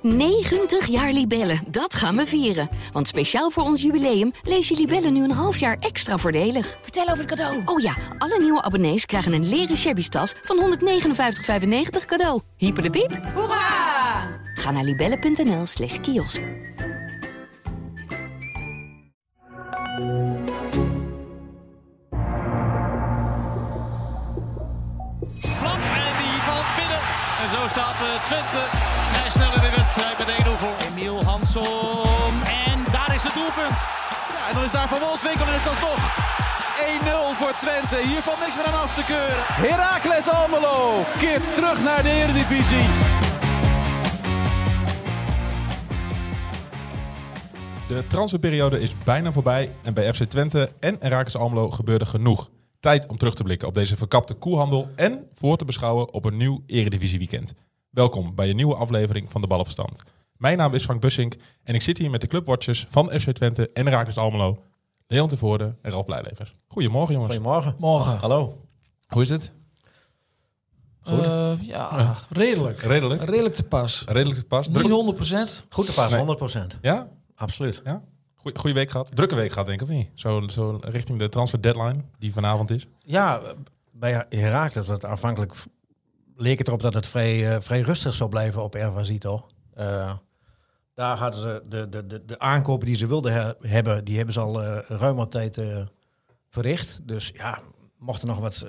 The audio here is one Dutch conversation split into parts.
90 jaar Libellen, dat gaan we vieren. Want speciaal voor ons jubileum lees je Libellen nu een half jaar extra voordelig. Vertel over het cadeau. Oh ja, alle nieuwe abonnees krijgen een leren shabby tas van 159,95 cadeau. Hyper de piep. Hoera! Ga naar libellen.nl/kiosk. Flap en die valt binnen. En zo staat Twente vrij snel in de wedstrijd met 1-0 voor. Emiel Hansom. En daar is het doelpunt. Ja, en dan is daar Van Wolfswinkel en is dat toch 1-0 voor Twente. Hier valt niks meer aan af te keuren. Heracles Almelo keert terug naar de Eredivisie. De transferperiode is bijna voorbij en bij FC Twente en Heracles Almelo gebeurde genoeg. Tijd om terug te blikken op deze verkapte koehandel en voor te beschouwen op een nieuw Eredivisie-weekend. Welkom bij een nieuwe aflevering van de Ballenverstand. Mijn naam is Frank Bussink en ik zit hier met de clubwatchers van FC Twente en Heracles Almelo, Leon Tervoorde en Ralf Blijlevers. Goedemorgen, jongens. Goedemorgen. Morgen. Hallo. Hoe is het? Goed? Redelijk. Redelijk te pas. Redelijk te pas. Niet 100%. Goed te pas, Nee. 100%. Ja? Absoluut. Ja? Goeie week gehad. Drukke week gehad, denk ik, of niet? Zo richting de transfer deadline die vanavond is. Ja, bij Heracles, dat aanvankelijk leek het erop dat het vrij rustig zou blijven op Ervasito. Daar hadden ze de aankopen die ze wilden hebben, die hebben ze al ruim op tijd verricht. Dus ja, mocht er nog wat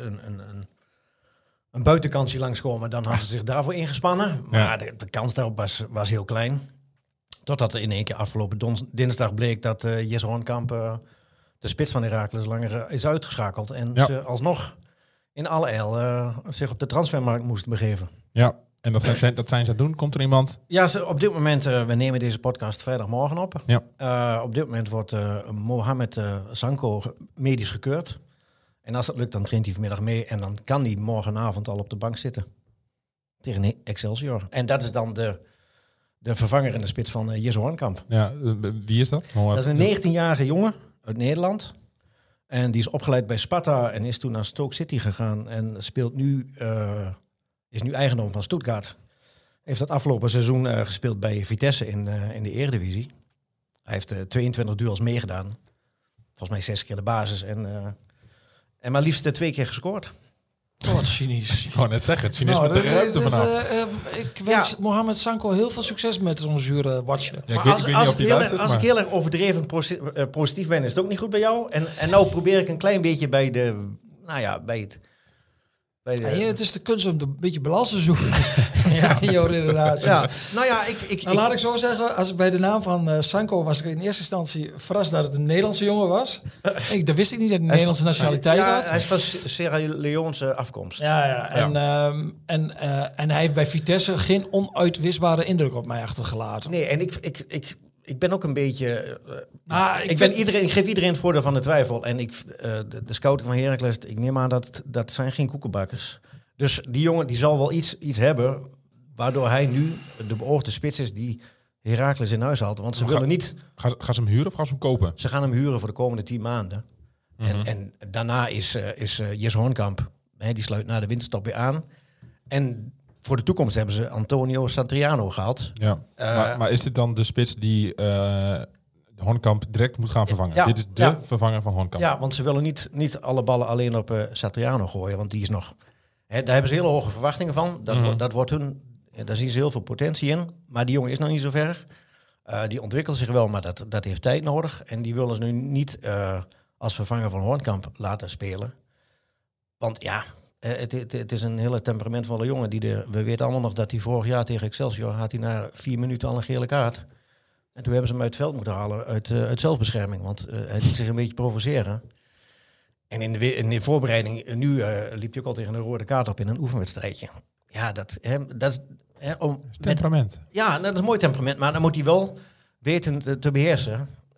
een buitenkansje langskomen, dan hadden ze zich daarvoor ingespannen. Maar de kans daarop was heel klein. Totdat er in één keer afgelopen dinsdag bleek dat Jesse Hoornkamp, de spits van Heracles, langer is uitgeschakeld. En ze alsnog in alle eil zich op de transfermarkt moesten begeven. Ja, en dat zijn ze aan het doen. Komt er iemand? Ja, op dit moment, we nemen deze podcast vrijdagmorgen op. Ja. Op dit moment wordt Mohamed Sanko medisch gekeurd. En als dat lukt, dan traint hij vanmiddag mee. En dan kan hij morgenavond al op de bank zitten. Tegen Excelsior. En dat is dan de vervanger in de spits van Jesse Hoornkamp. Ja, wie is dat? Dat is een 19-jarige jongen uit Nederland. En die is opgeleid bij Sparta en is toen naar Stoke City gegaan. En speelt nu, is nu eigendom van Stuttgart. Heeft dat afgelopen seizoen gespeeld bij Vitesse in de Eredivisie. Hij heeft 22 duels meegedaan. Volgens mij 6 keer de basis. En maar liefst 2 keer gescoord. Wat cynisch. Ik wou net zeggen, het cynisme de ruimte vanaf. Ik wens Mohamed Sanko heel veel succes met zo'n zure watje. Ja, ik weet niet of hij luistert, als ik heel erg overdreven positief ben, is het ook niet goed bij jou. En nou probeer ik een klein beetje bij het... Het is de kunst om een beetje balans te zoeken. In jouw redenaties. Ja, nou ja, laat ik zo zeggen, als ik bij de naam van Sanko was ik in eerste instantie verrast dat het een Nederlandse jongen was. Dat wist ik niet dat hij een Nederlandse nationaliteit had. Hij is van Sierra Leone's afkomst. Ja. En hij heeft bij Vitesse geen onuitwisbare indruk op mij achtergelaten. Nee, en ik ben ook een beetje... ik geef iedereen het voordeel van de twijfel. En de scouting van Heracles, ik neem aan dat zijn geen koekenbakkers. Dus die jongen die zal wel iets hebben, waardoor hij nu de beoogde spits is die Heracles in huis haalt. Want ze willen niet... Gaan ze hem huren of gaan ze hem kopen? Ze gaan hem huren voor de komende 10 maanden. Mm-hmm. En daarna is Jesse Hoornkamp, die sluit na de winterstop weer aan. En voor de toekomst hebben ze Antonio Santriano gehaald. Ja. Maar is dit dan de spits die Hoornkamp direct moet gaan vervangen? Ja, dit is de vervanger van Hoornkamp. Ja, want ze willen niet alle ballen alleen op Santriano gooien. Want die is nog... daar hebben ze hele hoge verwachtingen van. Dat wordt hun... Daar zien ze heel veel potentie in. Maar die jongen is nog niet zo ver. Die ontwikkelt zich wel, maar dat heeft tijd nodig. En die willen ze nu niet als vervanger van Hoornkamp laten spelen. Want ja... Het is een hele temperamentvolle jongen. We weten allemaal nog dat hij vorig jaar tegen Excelsior had hij na 4 minuten al een gele kaart. En toen hebben ze hem uit het veld moeten halen uit zelfbescherming. Want hij liet zich een beetje provoceren. En in de voorbereiding, nu liep hij ook al tegen een rode kaart op in een oefenwedstrijdje. Ja, dat is... temperament. Dat is een mooi temperament. Maar dan moet hij wel weten te beheersen.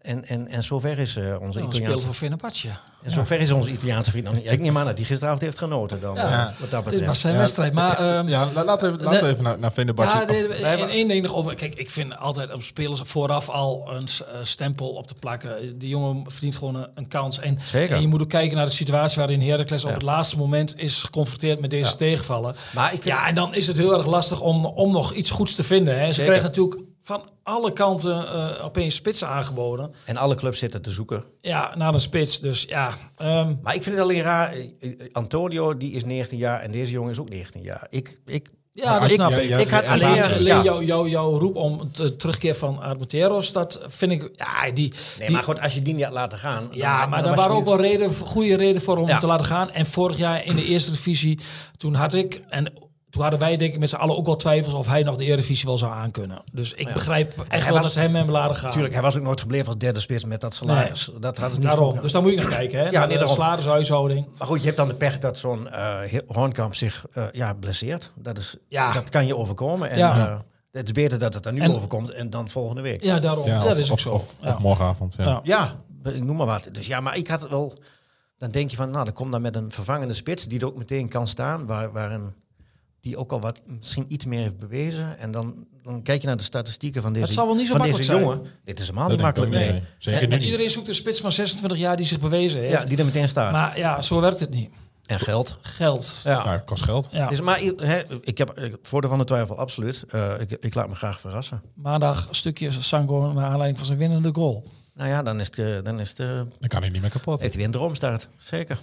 En zover is onze Spelen Italiaanse... voor Fenerbahce. En zover is onze Italiaanse vriend nog niet. Ik neem aan dat hij gisteravond heeft genoten dan. Ja. Wat dat Dit betreft. was zijn wedstrijd. Maar, laten we even naar Fenerbahce. en één ding nog over. Kijk, ik vind altijd op spelers vooraf al een stempel op te plakken. Die jongen verdient gewoon een kans. Zeker. En je moet ook kijken naar de situatie waarin Heracles op het laatste moment is geconfronteerd met deze tegenvallen. Maar ik vind... en dan is het heel erg lastig om nog iets goeds te vinden. Hè. Ze krijgen natuurlijk van alle kanten opeens spitsen aangeboden. En alle clubs zitten te zoeken. Ja, naar een spits. Dus ja. Maar ik vind het alleen raar. Antonio, die is 19 jaar en deze jongen is ook 19 jaar. Ja, dat snap ik. Ik had alleen jouw roep om het terugkeer van Armenteros, dat vind ik... maar goed, als je die niet had laten gaan... Ja, maar daar waren ook wel goede redenen voor om te laten gaan. En vorig jaar in de eerste divisie, toen hadden wij denk ik met z'n allen ook wel twijfels of hij nog de Eredivisie wel zou aankunnen. Dus ik begrijp echt wel dat ze hem laten gaan. Tuurlijk, hij was ook nooit gebleven als derde spits met dat salaris. Nee. Dat had het niet daarom. voor. Dus daar moet je naar kijken. Hè? Ja, de salarishuishouding. Maar goed, je hebt dan de pech dat zo'n Hoornkamp zich blesseert. Dat kan je overkomen. En het is beter dat het dan nu overkomt en dan volgende week. Ja, daarom. Ja, dat is ook zo. Of morgenavond. Ja, ik noem maar wat. Dus ja, maar ik had het wel... Dan denk je van, dan komt dan met een vervangende spits die er ook meteen kan staan, waarin die ook al wat misschien iets meer heeft bewezen. En dan kijk je naar de statistieken van deze, het zal wel niet zo van makkelijk deze zijn. jongen. Dit is helemaal niet makkelijk. Nee. Zeker niet. Iedereen zoekt een spits van 26 jaar die zich bewezen heeft. Ja, die er meteen staat. Maar ja, zo werkt het niet. En geld. Geld. Ja. Nou, kost geld. Ja. Dus, maar ik heb het voordeel van de twijfel, absoluut. Ik laat me graag verrassen. Maandag een stukje Sanko naar aanleiding van zijn winnende goal. Nou ja, dan kan hij niet meer kapot. heeft hij weer een droomstart. Zeker.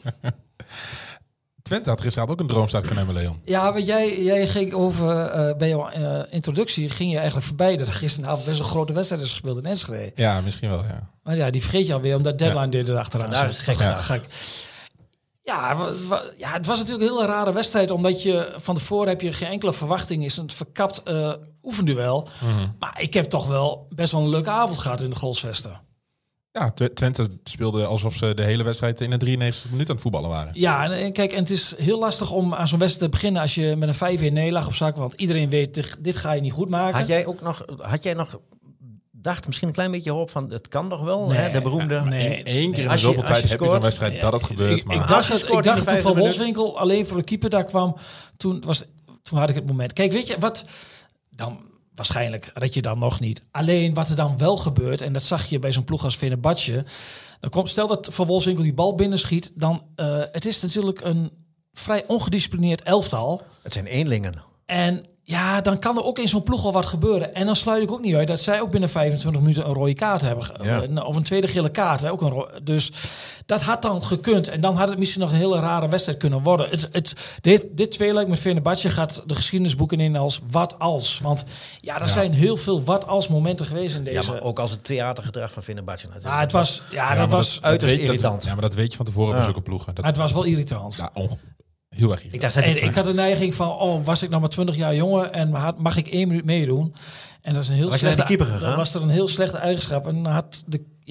Twente had gisteravond ook een droomstart kunnen hebben, Leon. Ja, want jij ging over, bij jouw introductie ging je eigenlijk voorbij dat er gisteravond best een grote wedstrijd is gespeeld in Enschede. Ja, misschien wel, ja. Maar ja, die vergeet je alweer, omdat deadline dit erachteraan Vandaar is het gek. Ja, het was natuurlijk een hele rare wedstrijd, omdat je van tevoren heb je geen enkele verwachting, is een verkapt oefenduel. Mm-hmm. Maar ik heb toch wel best wel een leuke avond gehad in de Grolsvesten. Ja, Twente speelde alsof ze de hele wedstrijd in de 93 minuten aan het voetballen waren. Ja, en kijk, en het is heel lastig om aan zo'n wedstrijd te beginnen als je met een 5-1 nederlaag op zak, want iedereen weet, dit ga je niet goed maken. Had jij nog dacht misschien een klein beetje hoop van het kan nog wel, Nee, hè? De beroemde. Eén keer in Als je- zoveel als tijd je heb je zo'n scoort, wedstrijd dat het gebeurt. Maar Ik Als dacht, je het, scoort ik dacht in de toen Van 25 Wolfswinkel alleen voor de keeper daar kwam, toen had ik het moment. Kijk, weet je wat? Dan waarschijnlijk red je dan nog niet. Alleen wat er dan wel gebeurt, en dat zag je bij zo'n ploeg als Fenerbahce, stel dat Van Wolfswinkel die bal binnenschiet, dan het is natuurlijk een vrij ongedisciplineerd elftal. Het zijn eenlingen. En ja, dan kan er ook in zo'n ploeg al wat gebeuren. En dan sluit ik ook niet uit dat zij ook binnen 25 minuten een rode kaart hebben. Of een tweede gele kaart. Hè, ook dus dat had dan gekund. En dan had het misschien nog een hele rare wedstrijd kunnen worden. Dit tweeluik met Fenerbahce gaat de geschiedenisboeken in als wat als. Want ja, er zijn heel veel wat als momenten geweest in deze. Ja, maar ook als het theatergedrag van Fenerbahce natuurlijk. Dat was uiterst irritant. Ja, maar dat weet je van tevoren bij zulke ploegen. Dat, het was wel irritant. ja, heel erg irritant. Ik dacht dat En ik had de neiging van, was ik nog maar 20 jaar jongen en mag ik 1 minuut meedoen? En dat is een heel Was je naar de keeper gegaan? Dan was er een heel slechte eigenschap. En dan had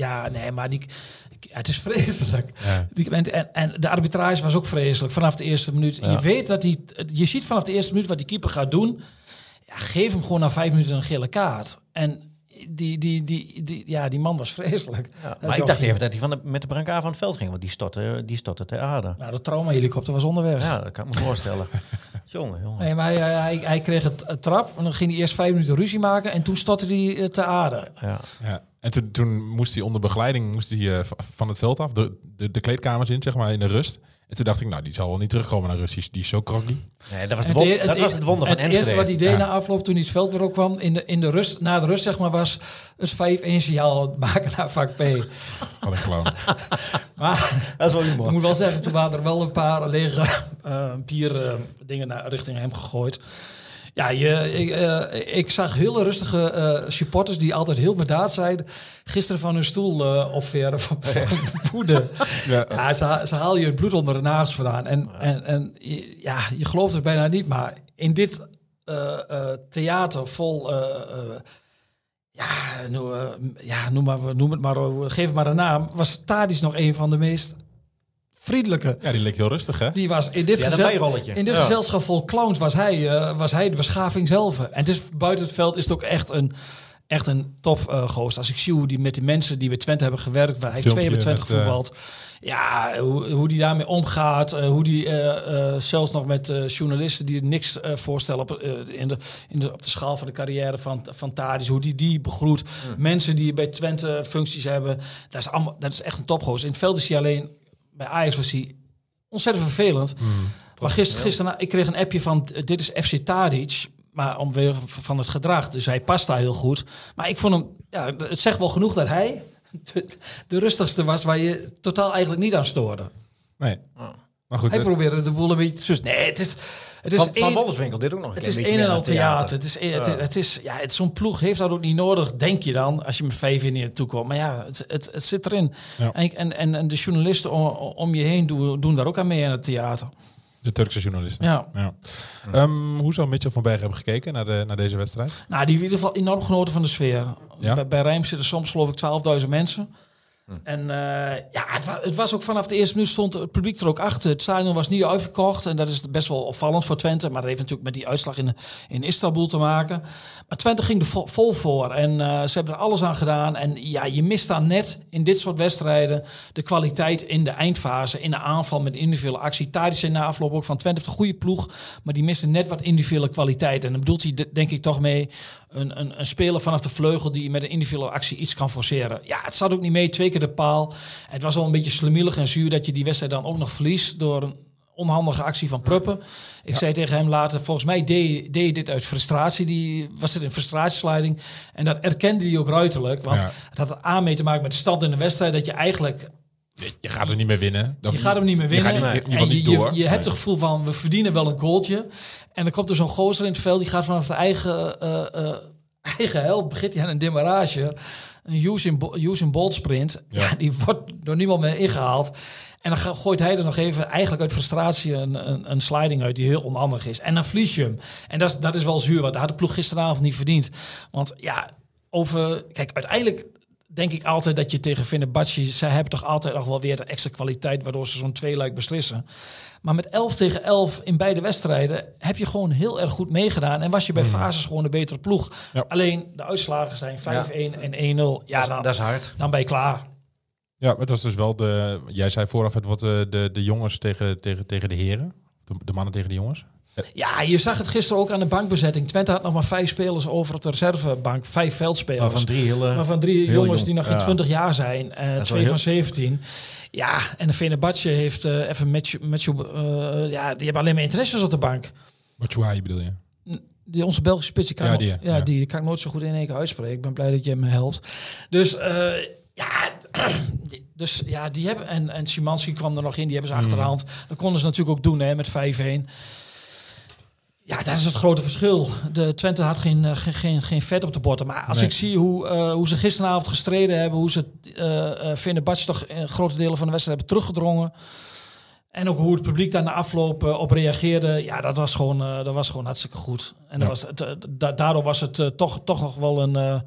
het is vreselijk. Ja. En de arbitrage was ook vreselijk vanaf de eerste minuut. Ja. Je weet dat je ziet vanaf de eerste minuut wat die keeper gaat doen. Ja, geef hem gewoon na 5 minuten een gele kaart. En die man was vreselijk. Ja, maar ik dacht even dat hij met de brancard van het veld ging, want die stortte ter aarde. Nou, de traumahelikopter was onderweg. Ja, dat kan ik me voorstellen. jongen. Nee, maar hij kreeg het trap en dan ging hij eerst 5 minuten ruzie maken en toen stortte hij ter aarde. Ja. Ja. En toen moest hij onder begeleiding van het veld af, de kleedkamers in, zeg maar, in de rust. En toen dacht ik, die zal wel niet terugkomen naar rust. Die is zo krokkie. Nee, dat was het wonder van Enschede. Het eerste wat hij deed na afloop toen hij het veld weer op kwam, in de rust, na de rust zeg maar, was het 5-1 signaal maken naar vak P. Wat een clown. Maar Dat is wel ik humor. moet wel zeggen, toen waren er wel een paar lege bierdingen richting hem gegooid. Ja, ik zag hele rustige supporters die altijd heel bedaard zijn, gisteren van hun stoel opveren van woede. Ja, ze halen je het bloed onder de nagels vandaan. En je gelooft het bijna niet, maar in dit theater vol... noem het maar, geef het maar een naam, was Tadić nog een van de meest vriendelijke. Ja, die leek heel rustig, hè? Die was in dit, gezelschap vol clowns was hij de beschaving zelf. En het is, buiten het veld is het ook echt een echt een top gozer. Als ik zie hoe die met de mensen die bij Twente hebben gewerkt, waar hij heeft 2 bij Twente gevoetbald. Ja, hoe die daarmee omgaat. Hoe die zelfs nog met journalisten die er niks voorstellen op de schaal van de carrière van Tadic. Hoe die begroet. Mensen die bij Twente functies hebben. Dat is echt een topgozer. In het veld is hij alleen, bij Ajax was hij ontzettend vervelend. Maar gisteren, ik kreeg een appje van, dit is FC Tadic. Maar omwille van het gedrag. Dus hij past daar heel goed. Maar ik vond hem, het zegt wel genoeg dat hij de rustigste was waar je totaal eigenlijk niet aan stoorde. Nee. Maar goed, hij probeerde de boel een beetje te sussen. Nee, het is Van Wolfswinkel dit ook nog een het keer. Het is een en al theater. Zo'n ploeg heeft dat ook niet nodig, denk je dan, als je met 5 in naartoe komt. Maar ja, het zit erin. Ja. En de journalisten om je heen doen daar ook aan mee aan het theater. De Turkse journalisten. Ja. Hoe zou Mitchell van Bergen hebben gekeken naar deze wedstrijd? Nou, die heeft in ieder geval enorm genoten van de sfeer. Ja? Bij Rijms zitten soms geloof ik 12.000 mensen. En het was ook vanaf de eerste minuut stond het publiek er ook achter. Het stadion was niet uitverkocht en dat is best wel opvallend voor Twente. Maar dat heeft natuurlijk met die uitslag in Istanbul te maken. Maar Twente ging er vol voor en ze hebben er alles aan gedaan. En ja, je mist dan net in dit soort wedstrijden de kwaliteit in de eindfase, in de aanval met individuele actie. Tadic zei na afloop ook van Twente heeft een goede ploeg, maar die miste net wat individuele kwaliteit. En dan bedoelt hij denk ik toch mee een speler vanaf de vleugel die met een individuele actie iets kan forceren. Ja, het zat ook niet mee, 2 keer de paal. Het was al een beetje slemielig en zuur dat je die wedstrijd dan ook nog verliest door een onhandige actie van Pruppen. Ik zei tegen hem later, volgens mij deed je dit uit frustratie. Was het een frustratiesliding. En dat erkende hij ook ruiterlijk. Want het had er aan mee te maken met de stand in de wedstrijd. Dat je eigenlijk... Je gaat er niet meer winnen. Je gaat hem niet meer winnen. Je hebt het gevoel van, we verdienen wel een goaltje. En dan komt er zo'n gozer in het veld. Die gaat vanaf de eigen helft. Begint hij aan een demarrage. Een Usain Bolt sprint. Ja, die wordt door niemand meer ingehaald. En dan gooit hij er nog even eigenlijk uit frustratie een sliding uit die heel onhandig is. En dan verlies je hem. En dat is wel zuur. Want dat had de ploeg gisteravond niet verdiend. Want ja, kijk, uiteindelijk denk ik altijd dat je tegen Fenerbahce, zij hebben toch altijd nog wel weer de extra kwaliteit waardoor ze zo'n 2-luik beslissen. Maar met 11-11 in beide wedstrijden heb je gewoon heel erg goed meegedaan. En was je bij fases gewoon een betere ploeg. Ja. Alleen de uitslagen zijn 5-1 en 1-0. Ja, dat is hard. Dan ben je klaar. Ja, het was dus wel jij zei vooraf het wat de jongens tegen de heren. De mannen tegen de jongens. Ja, je zag het gisteren ook aan de bankbezetting. Twente had nog maar 5 spelers over op de reservebank. 5 veldspelers. Waarvan 3 jongens die nog geen 20 jaar zijn. 2 van 17. Ja, en de Fenerbahce heeft even die hebben alleen maar interesses op de bank. Batshuayi bedoel je? Onze Belgische spits, die kan ik nooit zo goed in één keer uitspreken. Ik ben blij dat je me helpt. Dus die hebben... En Szymanski kwam er nog in, die hebben ze achterhand. Dat konden ze natuurlijk ook doen met 5-1. Ja, dat is het grote verschil. De Twente had geen vet op de botten. Maar als ik zie hoe ze gisteravond gestreden hebben, hoe ze Fenerbahce toch grote delen van de wedstrijd hebben teruggedrongen. En ook hoe het publiek daar na afloop op reageerde. Ja, dat was gewoon hartstikke goed. En daardoor was het toch nog wel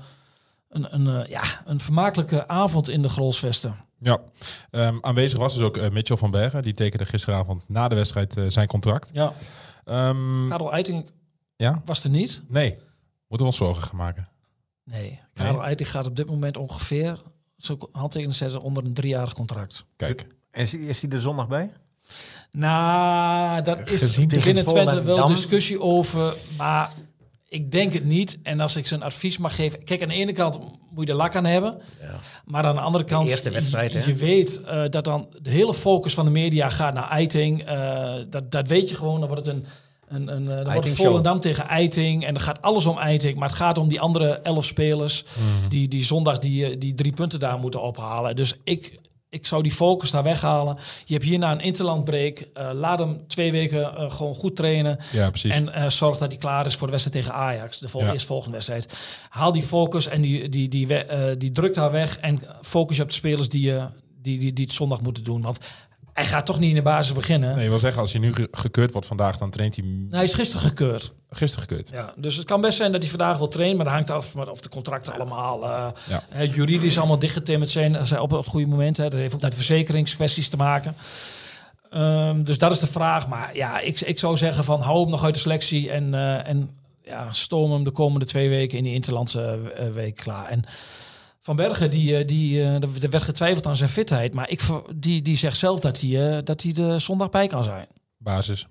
een vermakelijke avond in de Grolsvesten. Ja, aanwezig was dus ook Mitchell van Bergen. Die tekende gisteravond na de wedstrijd zijn contract. Ja. Karel Eiting was er niet. Nee, moeten we ons zorgen gaan maken. Nee, Karel Eiting gaat op dit moment ongeveer zijn handtekening zetten onder een 3-jarig contract. Kijk. Is hij er zondag bij? Nou, dat is binnen Twente wel discussie over, maar ik denk het niet. En als ik zijn advies mag geven... Kijk, aan de ene kant moet je er lak aan hebben. Ja. Maar aan de andere kant... De eerste wedstrijd, je weet dat dan de hele focus van de media gaat naar Eiting. Dat weet je gewoon. Dan wordt het dan wordt het Volendam tegen Eiting. En dan gaat alles om Eiting. Maar het gaat om die andere 11 spelers... die zondag die 3 punten daar moeten ophalen. Dus ik zou die focus daar weghalen. Je hebt hierna een interlandbreak. Laat hem 2 weken gewoon goed trainen. Ja, precies. En zorg dat hij klaar is voor de wedstrijd tegen Ajax. De eerstvolgende wedstrijd. Haal die focus en die druk daar weg. En focus je op de spelers die het zondag moeten doen. Want hij gaat toch niet in de basis beginnen. Nee, je wil zeggen, als hij nu gekeurd wordt vandaag, dan traint hij... Nou, hij is gisteren gekeurd. Ja, dus het kan best zijn dat hij vandaag wil trainen, maar dat hangt af of de contracten allemaal juridisch allemaal dichtgetimmerd zijn op het goede moment. Dat heeft ook met verzekeringskwesties te maken. Dus dat is de vraag. Maar ja, ik zou zeggen van hou hem nog uit de selectie en stoom hem de komende 2 weken in die interlandse week klaar. En Van Bergen, er werd getwijfeld aan zijn fitheid. Maar die zegt zelf dat hij de zondag bij kan zijn. Basis.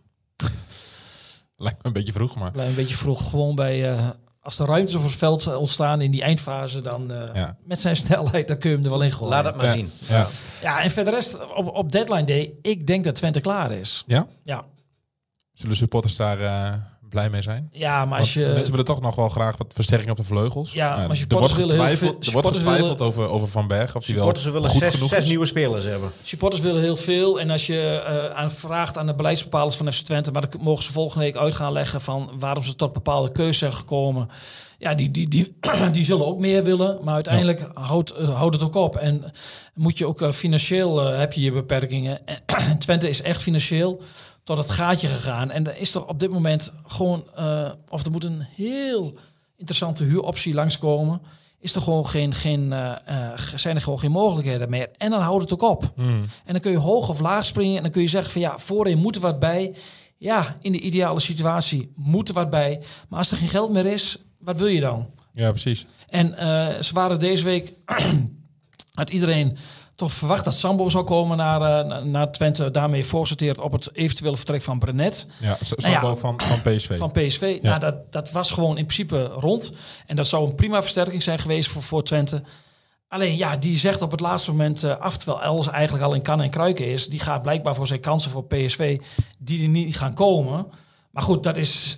Lijkt me een beetje vroeg, maar... Een beetje vroeg, gewoon bij... als er ruimtes op het veld ontstaan in die eindfase... dan met zijn snelheid, dan kun je hem er wel in gooien. Laat het maar zien. Ja, en verder rest op deadline day... ik denk dat Twente klaar is. Ja? Ja. Zullen supporters daar blij mee zijn? Ja, maar Want mensen willen toch nog wel graag wat versterking op de vleugels. Ja, maar er supporters willen heel veel... Er wordt getwijfeld over Van Berg. Of die wel willen goed genoeg 6 is. nieuwe spelers hebben. Supporters willen heel veel. En als je vraagt aan de beleidsbepalers van FC Twente... maar dan mogen ze volgende week uit gaan leggen... van waarom ze tot bepaalde keuzes zijn gekomen. Ja, die zullen ook meer willen. Maar uiteindelijk houdt het ook op. En moet je ook financieel... heb je beperkingen. En Twente is echt financieel... tot het gaatje gegaan. En er is toch op dit moment gewoon... of er moet een heel interessante huuroptie langskomen... is er gewoon zijn er gewoon geen mogelijkheden meer. En dan houdt het ook op. En dan kun je hoog of laag springen... en dan kun je zeggen van ja, voorin moet er wat bij. Ja, in de ideale situatie moet er wat bij. Maar als er geen geld meer is, wat wil je dan? Ja, precies. En ze waren deze week... had iedereen... toch verwacht dat Sambo zou komen naar Twente. Daarmee voorsorteerd op het eventuele vertrek van Brenet. Ja, Sambo van PSV. Van PSV. Ja. Nou, dat was gewoon in principe rond. En dat zou een prima versterking zijn geweest voor Twente. Alleen ja, die zegt op het laatste moment af... terwijl Els eigenlijk al in kan en kruiken is. Die gaat blijkbaar voor zijn kansen voor PSV... die er niet gaan komen. Maar goed, dat is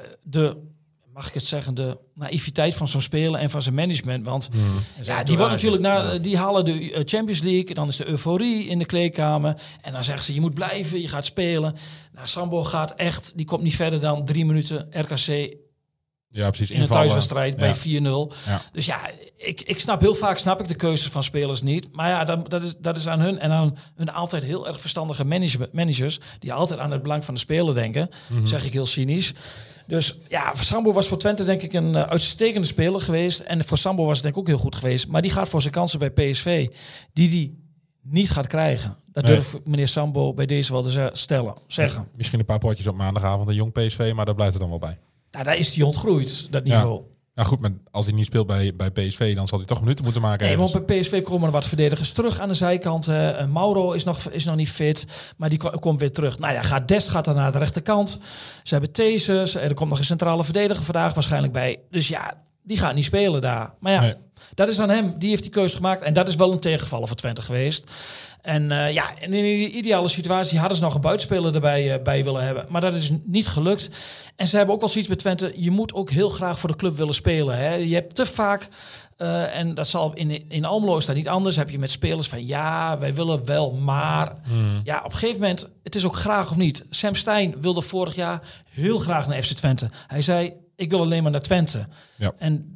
mag ik het zeggen, de naïviteit van zo'n speler en van zijn management. Want die wordt natuurlijk die halen de Champions League, dan is de euforie in de kleedkamer. En dan zeggen ze, je moet blijven, je gaat spelen. Nou, Sambo gaat echt, die komt niet verder dan 3 minuten RKC. Ja, precies. In een thuiswedstrijd bij 4-0. Ja. Dus ja, ik snap heel vaak de keuzes van spelers niet. Maar ja, dat is aan hun en aan hun altijd heel erg verstandige managers die altijd aan het belang van de speler denken. Zeg ik heel cynisch. Dus ja, Sambo was voor Twente denk ik een uitstekende speler geweest. En voor Sambo was het denk ik ook heel goed geweest. Maar die gaat voor zijn kansen bij PSV, die niet gaat krijgen. Dat durf meneer Sambo bij deze wel te zeggen. Ja, misschien een paar potjes op maandagavond een jong PSV, maar daar blijft het dan wel bij. Nou, daar is hij ontgroeid, dat niveau. Ja, goed, maar als hij niet speelt bij PSV, dan zal hij toch minuten moeten maken. Nee, want bij PSV komen er wat verdedigers terug aan de zijkant. Mauro is nog niet fit, maar die komt weer terug. Nou ja, Dest gaat dan naar de rechterkant. Ze hebben Theses, er komt nog een centrale verdediger vandaag waarschijnlijk bij. Dus ja, die gaat niet spelen daar. Maar ja, dat is aan hem. Die heeft die keuze gemaakt. En dat is wel een tegenvaller voor Twente geweest. En en in die ideale situatie hadden ze nog een buitenspeler erbij bij willen hebben. Maar dat is niet gelukt. En ze hebben ook wel zoiets bij Twente. Je moet ook heel graag voor de club willen spelen. Hè. Je hebt te vaak, en dat zal in Almelo is dat niet anders, heb je met spelers van ja, wij willen wel, maar ja, op een gegeven moment, het is ook graag of niet. Sam Stein wilde vorig jaar heel graag naar FC Twente. Hij zei, ik wil alleen maar naar Twente. Ja. En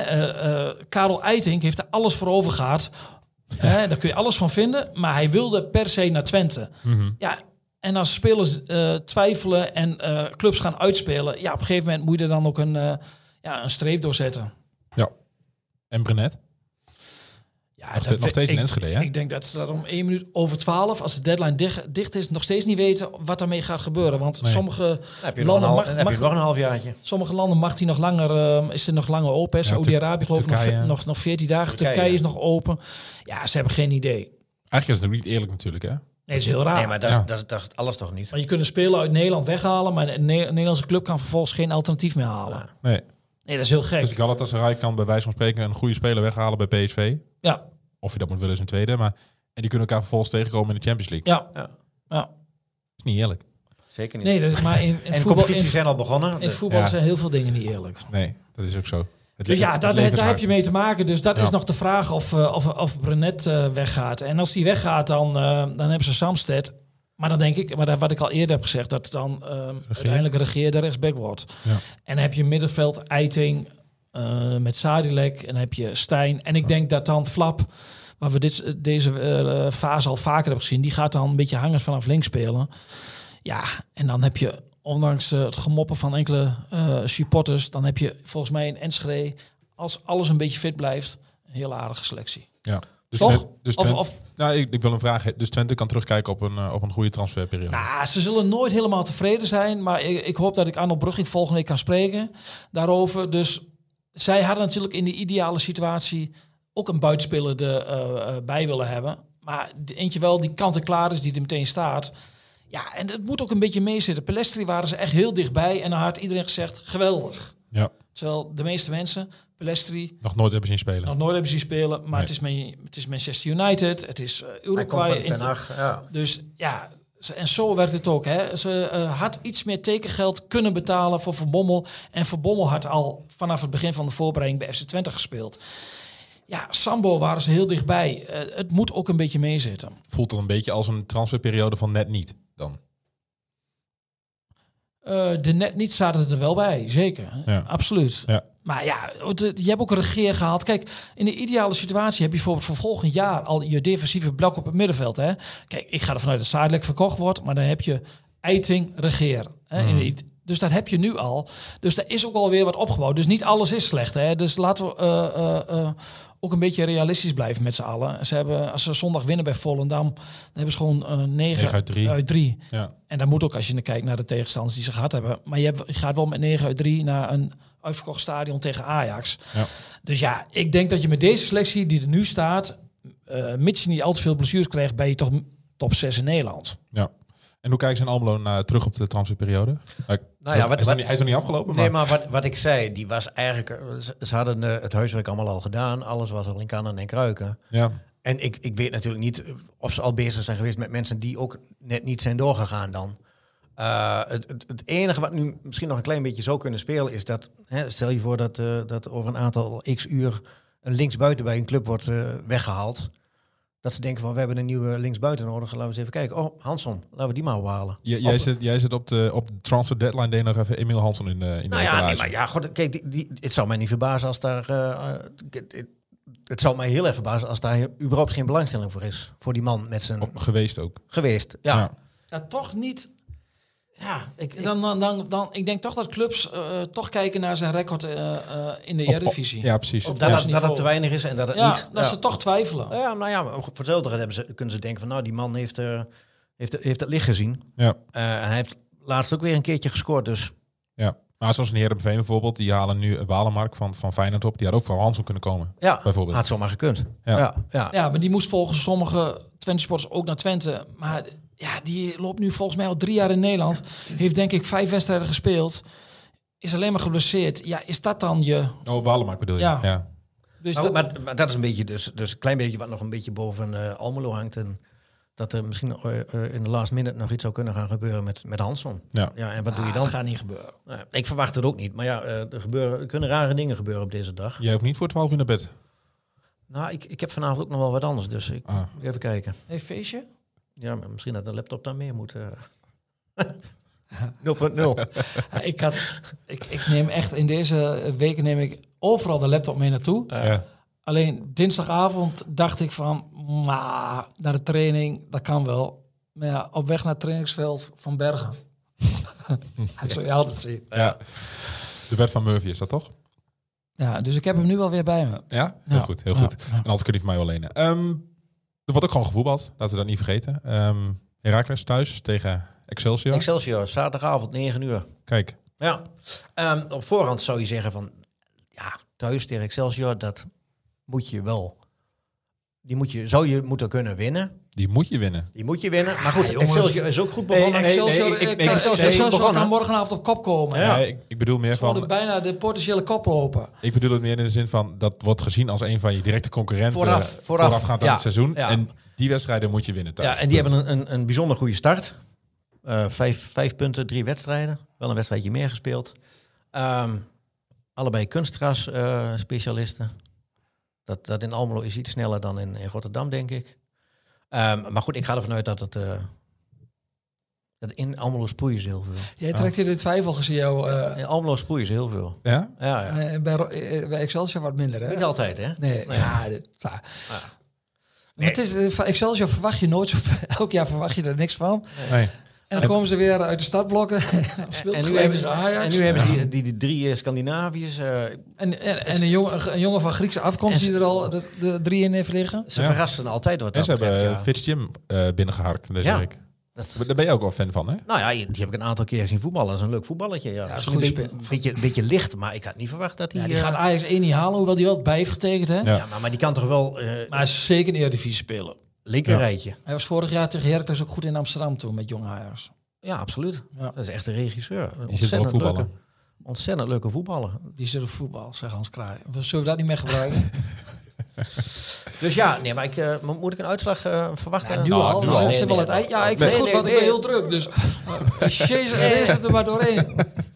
Karel Eiting heeft er alles voor over gehad. Daar kun je alles van vinden, maar hij wilde per se naar Twente. Ja, en als spelers twijfelen en clubs gaan uitspelen, ja, op een gegeven moment moet je er dan ook een streep doorzetten. Ja. En Brenet? Ja, nog steeds in Enschede, hè? Ik denk dat ze dat om 11:01, als de deadline dicht is, nog steeds niet weten wat daarmee gaat gebeuren. Want sommige landen nog een halfjaartje. Sommige landen mag die nog langer, is er nog langer open. Ja, Saudi-Arabië geloof ik nog 14 dagen. Turkije is nog open. Ja, ze hebben geen idee. Eigenlijk is het niet eerlijk natuurlijk, hè? Nee, dat is heel raar. Nee, maar dat is alles toch niet? Maar je kunt een speler uit Nederland weghalen, maar een Nederlandse club kan vervolgens geen alternatief meer halen. Nee, dat is heel gek. Dus Galatasaray kan bij wijze van spreken een goede speler weghalen bij PSV. Ja. Of je dat moet willen is een tweede, maar en die kunnen elkaar vervolgens tegenkomen in de Champions League. Ja. Is niet eerlijk. Zeker niet. Nee, maar in en voetbal, competities zijn al begonnen. In het voetbal zijn heel veel dingen niet eerlijk. Nee, dat is ook zo. Dus ja, daar heb je mee te maken. Dus dat is nog de vraag of Brenet weggaat. En als die weggaat, dan hebben ze Samsted. Maar dan denk ik, wat ik al eerder heb gezegd, dat dan uiteindelijk Regeer de rechtsback wordt. Ja. En dan heb je middenveld Eiting met Sadilek en dan heb je Stijn. En ik denk dat dan Flap, waar we deze fase al vaker hebben gezien, die gaat dan een beetje hangend vanaf links spelen. Ja, en dan heb je, ondanks het gemoppen van enkele supporters, dan heb je volgens mij in Enschede, als alles een beetje fit blijft, een heel aardige selectie. Ja. Dus Toch? Nou, ik wil een vraag. Dus Twente kan terugkijken op een goede transferperiode. Nou, ze zullen nooit helemaal tevreden zijn. Maar ik hoop dat ik Arno Brugging volgende week kan spreken daarover. Dus zij hadden natuurlijk in de ideale situatie ook een buitenspeler erbij willen hebben. Maar eentje wel die kant en klaar is, die er meteen staat. Ja, en het moet ook een beetje meezitten. Pelestri waren ze echt heel dichtbij. En dan had iedereen gezegd, geweldig. Ja. Terwijl de meeste mensen, Pelestri... Nog nooit hebben zien spelen. Nog nooit hebben zien spelen. Maar het is Manchester United. Het is Uruguay. Dus ja, en zo werkt het ook. Hè. Ze had iets meer tekengeld kunnen betalen voor Van Bommel. En Van Bommel had al vanaf het begin van de voorbereiding bij FC Twente gespeeld. Ja, Sambo waren ze heel dichtbij. Het moet ook een beetje meezitten. Voelt het een beetje als een transferperiode van net niet dan? De net niet zaten er wel bij, zeker. Ja. Absoluut. Ja. Maar ja, je hebt ook een regeer gehaald. Kijk, in de ideale situatie heb je bijvoorbeeld voor volgend jaar al je defensieve blok op het middenveld. Hè? Kijk, ik ga ervan uit dat Zadelijk verkocht wordt, maar dan heb je Eiting, regeer. Hè? Dus dat heb je nu al. Dus daar is ook alweer wat opgebouwd. Dus niet alles is slecht. Hè? Dus laten we ook een beetje realistisch blijven met z'n allen. Ze hebben, als ze zondag winnen bij Volendam, dan hebben ze gewoon 9 uit 3. Ja. En dan moet ook, als je kijkt naar de tegenstanders die ze gehad hebben. Maar je gaat wel met 9 uit 3 naar een uitverkocht stadion tegen Ajax. Ja. Dus ja, ik denk dat je met deze selectie die er nu staat, mits je niet al te veel blessures krijgt, ben je toch top 6 in Nederland. Ja. En hoe kijken ze in Almelo terug op de transferperiode? Hij is nog niet afgelopen. Nee, maar wat ik zei, die was eigenlijk... Ze hadden het huiswerk allemaal al gedaan. Alles was al in kannen en kruiken. Ja. En ik weet natuurlijk niet of ze al bezig zijn geweest met mensen die ook net niet zijn doorgegaan dan. Het enige wat nu misschien nog een klein beetje zou kunnen spelen is dat... stel je voor dat over een aantal x-uur een linksbuiten bij een club wordt weggehaald. Dat ze denken van, we hebben een nieuwe linksbuiten nodig. Laten we eens even kijken. Oh, Hansson, laten we die maar ophalen. Jij zit op de transfer deadline. Deed nog even Emil Hansson in de etalage. Maar ja, god, kijk, het zou mij niet verbazen als daar... het zou mij heel erg verbazen als daar überhaupt geen belangstelling voor is. Voor die man met zijn... Geweest ook. Geweest, ja. Ja, toch niet... Ja, ik denk toch dat clubs toch kijken naar zijn record in de Eredivisie. Ja, precies. Dat het te weinig is en dat het niet... Dat ze toch twijfelen. Ja, nou ja, voor hetzelfde kunnen ze denken van... Nou, die man heeft het licht gezien. Ja. Hij heeft laatst ook weer een keertje gescoord, dus... Ja, maar zoals een Heerenveen bijvoorbeeld, die halen nu een Walenmark van Feyenoord op. Die had ook van Hansson kunnen komen, bijvoorbeeld. Had zomaar gekund. Ja, maar die moest volgens sommige Twente-sporters ook naar Twente. Maar... Ja, die loopt nu volgens mij al 3 jaar in Nederland. Heeft denk ik 5 wedstrijden gespeeld. Is alleen maar geblesseerd. Ja, is dat dan je... Oh, Walemark bedoel je? Ja. Dus maar dat is een beetje dus een klein beetje wat nog een beetje boven Almelo hangt. En dat er misschien in de last minute nog iets zou kunnen gaan gebeuren met Hansson. Ja, en wat doe je dan? Dat gaat niet gebeuren. Ik verwacht het ook niet. Maar ja, er kunnen rare dingen gebeuren op deze dag. Jij hoeft niet voor 12 uur naar bed? Nou, ik heb vanavond ook nog wel wat anders. Dus ik moet even kijken. Hey, feestje? Ja, maar misschien dat de laptop daar meer moet. 0.0. Ik neem echt in deze weken neem ik overal de laptop mee naartoe. Alleen dinsdagavond dacht ik van, naar de training, dat kan wel. Maar ja, op weg naar het trainingsveld van Bergen. Dat zul je altijd zien. Ja. De wet van Murphy is dat toch? Ja, dus ik heb hem nu wel weer bij me. Ja? Heel goed. En anders kun je van mij wel lenen. Er wordt ook gewoon gevoetbald, laten we dat niet vergeten. Heracles thuis tegen Excelsior. Excelsior, zaterdagavond 9 uur. Kijk. Ja. Op voorhand zou je zeggen van... Ja, thuis tegen Excelsior, dat moet je wel... zou je moeten kunnen winnen. Die moet je winnen. Maar goed, Excelsior is ook goed begonnen. Excelsior kan morgenavond op kop komen. Ja. Ik bedoel meer van... bijna de potentiële kop lopen. Ik bedoel het meer in de zin van... Dat wordt gezien als een van je directe concurrenten... Voorafgaand aan het seizoen. Ja. En die wedstrijden moet je winnen thuis. Ja, en die hebben een bijzonder goede start. 5 punten, 3 wedstrijden. Wel een wedstrijdje meer gespeeld. Allebei kunstgras specialisten. Dat in Almelo is iets sneller dan in Rotterdam, denk ik. Maar goed, ik ga ervan uit dat het... dat in Almelo sproeien ze heel veel. Jij trekt hier de twijfel gezien jou... In Almelo sproeien ze heel veel. Ja? Ja. Bij Excelsior wat minder, hè? Niet altijd, hè? Nee. Het is, van Excelsior verwacht je nooit zo... Elk jaar verwacht je er niks van. Nee. En dan komen ze weer uit de startblokken. Speelt En nu gelijk hebben, tegen Ajax. en nu hebben ze die 3 Scandinaviërs. En een jongen van Griekse afkomst die er al de 3 in heeft liggen. Ze verrassen altijd wat En dat ze betreft. hebben Ja. Fitz Jim binnengeharkt deze Ja. week. Dat, Daar ben je ook wel fan van, hè? nou ja, die heb ik een aantal keer zien voetballen. Dat is een leuk voetballetje. Ja. Ja, Misschien goede een beetje licht, maar ik had niet verwacht dat hij... Ja, die gaat Ajax 1 niet halen, hoewel die wel bij heeft getekend. Hè? Ja. ja, maar die kan toch wel Maar hij is zeker een Eredivisie spelen. linker rijtje. Hij was vorig jaar tegen Heracles ook goed in Amsterdam toen met Jong Ajax. Ja, absoluut. Ja. Dat is echt een regisseur. Die zit wel op voetballen. Ontzettend leuke voetballer. Die zit op voetbal, zegt Hans Kraai. Zullen we dat niet meer gebruiken? Dus ja, nee, maar moet ik een uitslag verwachten? Ja, nu Nou, al. nu Dat al. is wel het eind. Ja, ik vind het goed, want ik ben heel druk. Dus jezus, er is het er maar doorheen.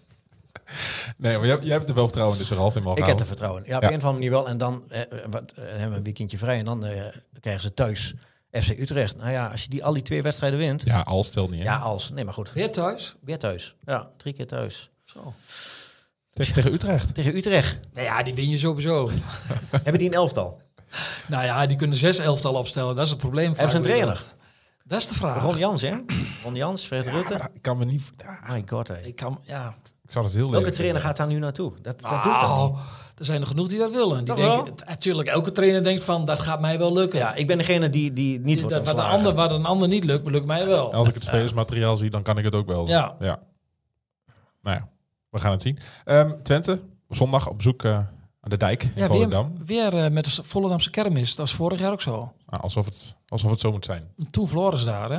Nee, maar jij hebt er wel vertrouwen in, dus er half in mag Ik heb er houden. vertrouwen in. Ja, op Ja. een of andere manier wel. En dan hebben we een weekendje vrij. En dan krijgen ze thuis FC Utrecht. Nou ja, als je al die 2 wedstrijden wint. Ja, al stelt niet, hè? Ja, nee, maar goed. Weer thuis? Weer thuis. Ja, 3 keer thuis. Zo. Tegen Utrecht. Tegen Utrecht. Nou ja, die win je sowieso. Hebben die een elftal? Nou ja, die kunnen 6 elftal opstellen. Dat is het probleem. Hebben ze een trainer? Dat is de vraag. Ron Jans, hè? Ron Jans, Fred Rutte. Ik kan me niet... My god, hè. Ik kan, ja. Ik zou het heel leuk Welke vinden. trainer gaat daar nu naartoe? Dat doet toch niet? Er zijn er genoeg die dat willen. Die Toch denken, natuurlijk, elke trainer denkt van, dat gaat mij wel lukken. Ja, ik ben degene die niet wordt Wat ontslagen. een ander niet lukt, lukt mij wel. Als ik het spelersmateriaal zie, dan kan ik het ook wel. Ja. Nou ja, we gaan het zien. Twente, zondag op bezoek aan de dijk in Ja, Volendam. weer met de Volendamse kermis. Dat was vorig jaar ook zo. Nou, alsof het zo moet zijn. Toen verloren ze daar, hè.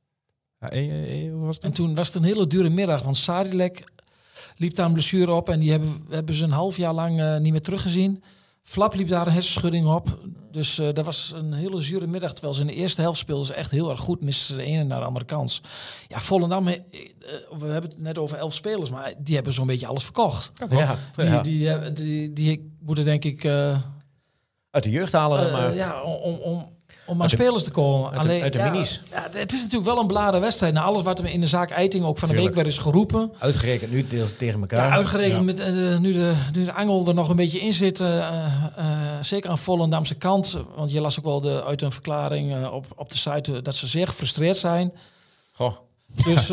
Ja, hoe was het? En toen was het een hele dure middag, want Sadilek liep daar een blessure op en die hebben ze een half jaar lang niet meer teruggezien. Flap liep daar een hersenschudding op. Dus dat was een hele zure middag. Terwijl ze in de eerste helft speelden ze echt heel erg goed. Misten ze de ene naar de andere kant. Ja, Volendam, we hebben het net over 11 spelers, maar die hebben zo'n beetje alles verkocht. Ja, Die moeten denk ik uit de jeugd halen. Maar om aan spelers te komen. uit de minis. Ja, het is natuurlijk wel een beladen wedstrijd. Na alles wat er in de zaak Eiting ook van de week weer is geroepen. Uitgerekend nu tegen elkaar. Ja, uitgerekend met nu de angel er nog een beetje in zit. Zeker aan Volendamse kant. Want je las ook wel uit een verklaring op de site dat ze zeer gefrustreerd zijn. Goh. Dus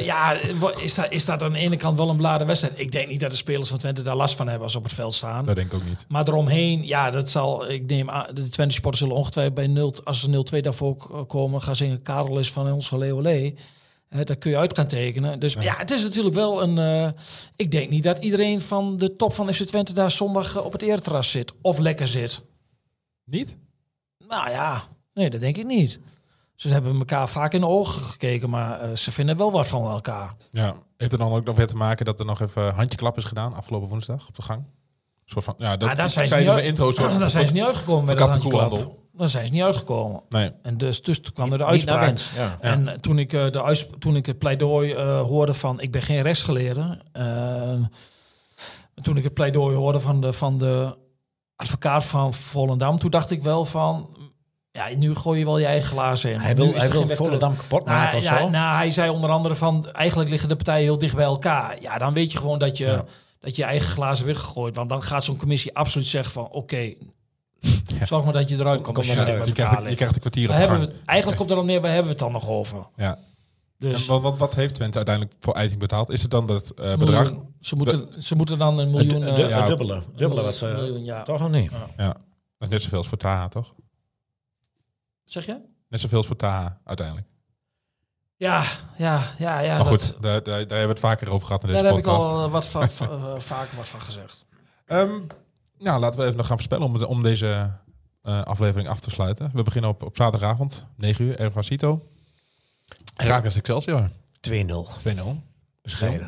is dat aan de ene kant wel een beladen wedstrijd? Ik denk niet dat de spelers van Twente daar last van hebben als ze op het veld staan. Dat denk ik ook niet. Maar eromheen, ja, dat zal, ik neem aan, de Twente supporters zullen ongetwijfeld bij als ze 0-2 daarvoor komen, gaan zingen Karel is van ons olé olé. Daar kun je uit gaan tekenen. Dus ja, het is natuurlijk wel een... ik denk niet dat iedereen van de top van FC Twente daar zondag op het ereterras zit. Of lekker zit. Niet? Nou ja, nee, dat denk ik niet. Ze hebben elkaar vaak in de ogen gekeken, maar ze vinden wel wat van elkaar. Ja. Heeft er dan ook nog weer te maken dat er nog even handjeklap is gedaan afgelopen woensdag op de gang? Een soort van, ja, dat daar zijn zei ze in niet mijn intro. daar zijn ze niet uitgekomen met dat verkapte handjeklap. koehandel. Daar zijn ze niet uitgekomen. Nee. En dus kwam er de Niet naar uitspraak. wens. Ja. En toen ik het pleidooi hoorde van... Ik ben geen rechtsgeleerde. Toen ik het pleidooi hoorde van de advocaat van Volendam... Toen dacht ik wel van... Ja, nu gooi je wel je eigen glazen in. Hij Nu wil is er geen weg Volendam kapot maken of zo. hij zei onder andere van... Eigenlijk liggen de partijen heel dicht bij elkaar. Ja, dan weet je gewoon dat je je eigen glazen weggegooid. Want dan gaat zo'n commissie absoluut zeggen van... Oké, zorg maar dat je eruit komt. Als je Ja, bij je elkaar krijgt ligt. een kwartier op Waar de hebben gang. we het, eigenlijk komt er dan neer, waar hebben we het dan nog over? Ja. Dus En wat heeft Twente uiteindelijk voor Eiting betaald? Is het dan dat bedrag? miljoen. Ze moeten dan een miljoen... Het dubbele was miljoen, ja. toch nog niet. Ja. Dat is net zoveel als voor Taha, toch? Zeg je? Net zoveel als voor Taha uiteindelijk. Ja. Maar goed, daar hebben we het vaker over gehad in deze Daar heb ik podcast. al vaker wat van gezegd. Nou, laten we even nog gaan voorspellen om deze aflevering af te sluiten. We beginnen op zaterdagavond, 9 uur, Erva Cito. Heracles Excelsior, 2-0. 2-0. Bescheiden.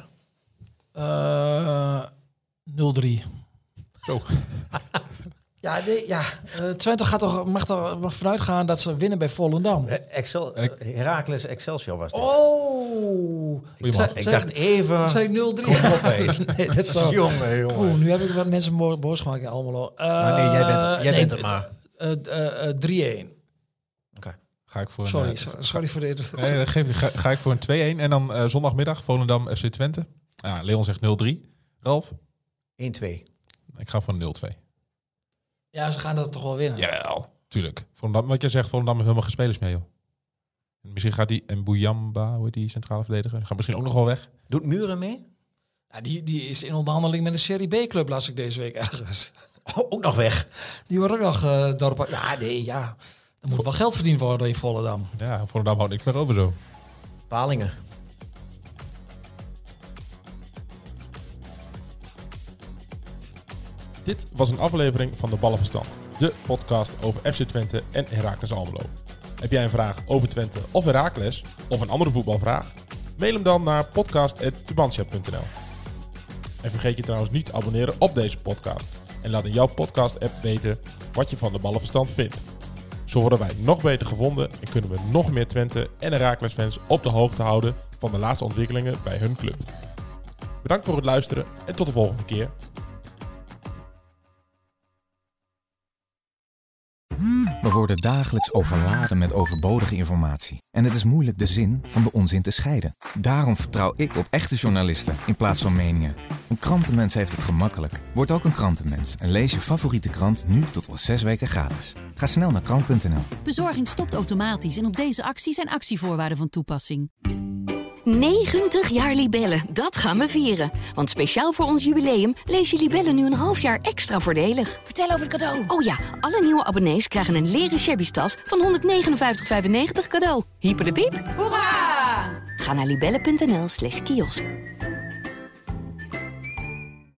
0-3. Zo. Ja, Twente mag vanuit gaan dat ze winnen bij Volendam. Heracles Excelsior was dit. Oh! Goeiedag. Ik dacht even... Zei 0-3. Kom op, hé. Nee, dat is wel... Jongen. Oeh, nu heb ik wat mensen boos gemaakt in Almelo. Maar nee, jij bent het maar. 3-1. Ga ik voor Sorry voor dit. Nee, ga ik voor een 2-1. En dan zondagmiddag Volendam FC Twente. Ja, Leon zegt 0-3. Ralf? 1-2. Ik ga voor een 0-2. Ja, ze gaan dat toch wel winnen. Ja, tuurlijk. Volendam, wat jij zegt, Volendam heeft helemaal geen spelers meer, joh. Misschien gaat die Mbuyamba, hoe heet die centrale verdediger, gaat misschien ook nog wel weg. Doet Muren mee? Ja, die is in onderhandeling met een Serie B-club, las ik deze week ergens. Oh, ook nog weg. Die wordt ook nog dorp. Ja. Er moet wel geld verdiend worden in Volendam. Ja, Volendam houdt niks meer over zo. Palingen. Dit was een aflevering van de Ballenverstand. De podcast over FC Twente en Heracles Almelo. Heb jij een vraag over Twente of Heracles of een andere voetbalvraag? Mail hem dan naar podcast@tubantia.nl. En vergeet je trouwens niet te abonneren op deze podcast. En laat in jouw podcast-app weten wat je van de Ballenverstand vindt. Zo worden wij nog beter gevonden en kunnen we nog meer Twente en Heracles fans op de hoogte houden van de laatste ontwikkelingen bij hun club. Bedankt voor het luisteren en tot de volgende keer. We worden dagelijks overladen met overbodige informatie. En het is moeilijk de zin van de onzin te scheiden. Daarom vertrouw ik op echte journalisten in plaats van meningen. Een krantenmens heeft het gemakkelijk. Word ook een krantenmens en lees je favoriete krant nu tot al 6 weken gratis. Ga snel naar krant.nl. Bezorging stopt automatisch en op deze actie zijn actievoorwaarden van toepassing. 90 jaar Libellen, dat gaan we vieren. Want speciaal voor ons jubileum lees je Libellen nu een half jaar extra voordelig. Vertel over het cadeau. Oh ja, alle nieuwe abonnees krijgen een leren shabby tas van 159,95 cadeau. Hyper de piep. Hoera! Ga naar libellen.nl/kiosk.